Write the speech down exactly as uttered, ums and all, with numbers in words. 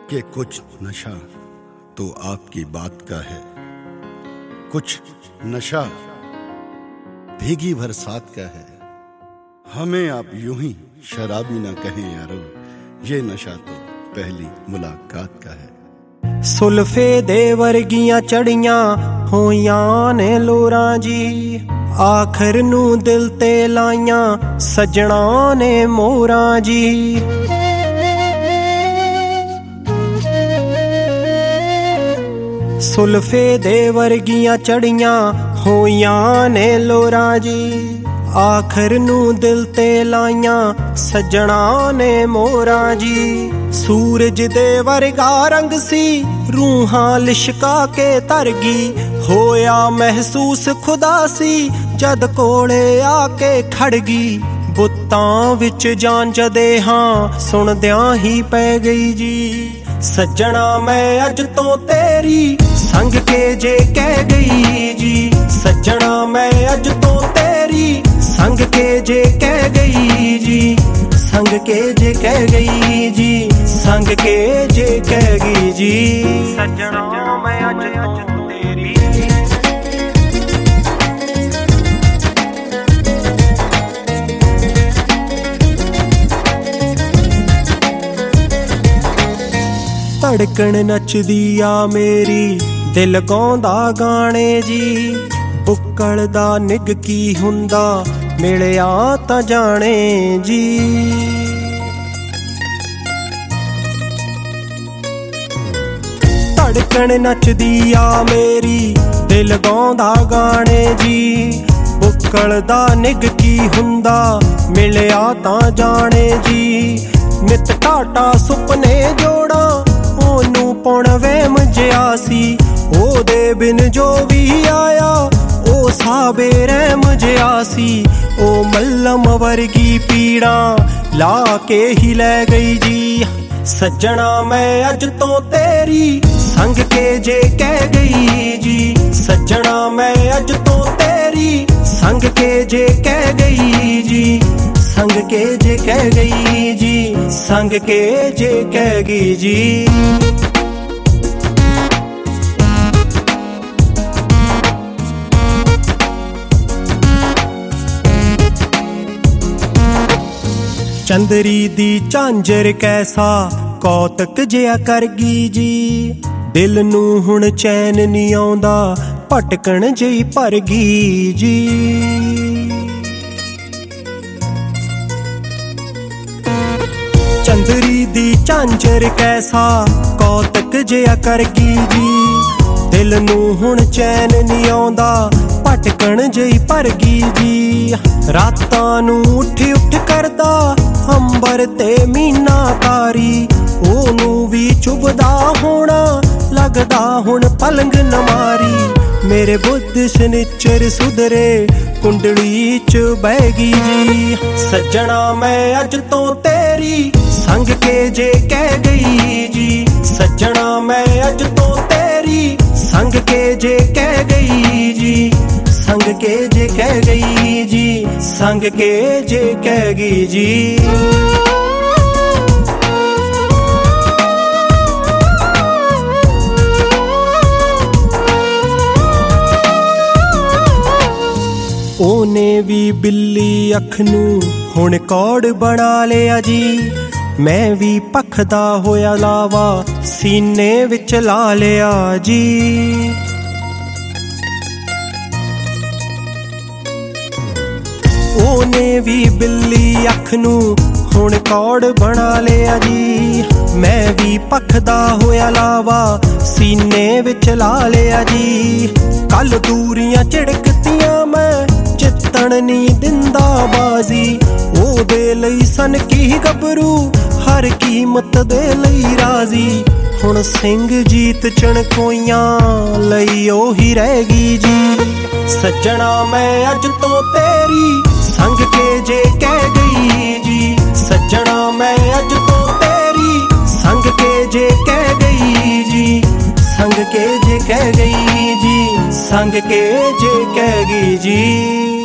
कि कुछ नशा तो आपकी बात का है, कुछ नशा भीगी बरसात का है। हमें आप यूं ही शराबी ना कहें यारो, ये नशा तो पहली मुलाकात का है। सुल्फे दे वर्गियां चढ़ियां होइयां ने लोरां जी, आखर नू दिल ते लाइयां सजना ने मोरां जी। सुल्फे दे वर्गियां चढ़ियां होइयां ने लोरां जी, आखर नू दिल ते लाइयां सजना ने मोरां जी। सूरज दे वर्गा रंग सी रूहां लिशका के तरगी, होया महसूस खुदा सी जद कोले आके खड़गी। बुत्तां विच जान जदे हां सुनदियां ही पै गई जी, सज्जणा मैं अज तो तेरी संग के जे कह गई जी। सज्जणा मैं अज तो तेरी संग के जे कह गई जी, संग के जे कह गई जी, संग के जे कह गई जी। सज्जणा मैं अज तो तेरी धड़कन नचदी आ मेरी दिल गाउंदा गाने जी। बुक्कल दा निग की हुंदा मिलिया तां जाने जी। धड़कन नचदी आ मेरी दिल गाउंदा गाने जी। बुक्कल दा निग की हुंदा मिलिया तां जाने जी। नित टाटा सुपने जोड़ा ओनू पौण वहम जिया सी, ओदे बिन जो भी आया ओ साबे रहम जिया सी। ओ मल्लम वर्गी पीड़ा ला के ही लै गई जी। सज्जणा मैं अज तो तेरी संग के जे कह गई जी। सज्जणा मैं अज तो तेरी संग के जे कह गई जी, संग के जे कह गई जी, संग के जे कह गई जी। चंदरी दी झांजर कैसा कौतक जिया कर गई जी। दिल नू हुण चैन नहीं आउंदा भटकण जई भर गई जी। चंदरी दी झांजर कैसा कौतक जिया कर गई जी। दिल नू हुण चैन नहीं आउंदा भटकण जई भर गई जी। रातां नू उठ उठ करदा अंबर ते मीना तारी, ओनू भी चुभदा होना लगदा हुण पलंग न मारी। मेरे बुद्ध शनिचर सुधरे कुंडली च बह गई जी। सज्जणा मैं अज तो तेरी संग के जे कह गई जी। सज्जणा मैं अज तो तेरी संग के जे कह गई जी, संग के जे कह गई जी, संग के जे कह गई जी। ओने भी बिल्ली अख नू हुण कौड़ बना लिया जी। मैं भी पखदा होया लावा सीने विच ला लिया जी। ओने भी बिल्ली अख नू हुण कौड़ बना लिया जी। मैं भी पखदा होया लावा सीने विच ला लिया जी। कल दूरियां झिड़कतियां मैं जितण नहीं दिंदा बाजी, ओदे लई सन की गबरू हर कीमत दे लई राजी। हुण सिंह जीत चणकोइयां लई ओही रह गई जी। सज्जणा मैं अज तो तेरी संग के जे कह गई जी। सज्जणा मैं अज तो तेरी संग के जे कह गई जी, संग के जे कह गई जी, संग के जे कह गई जी।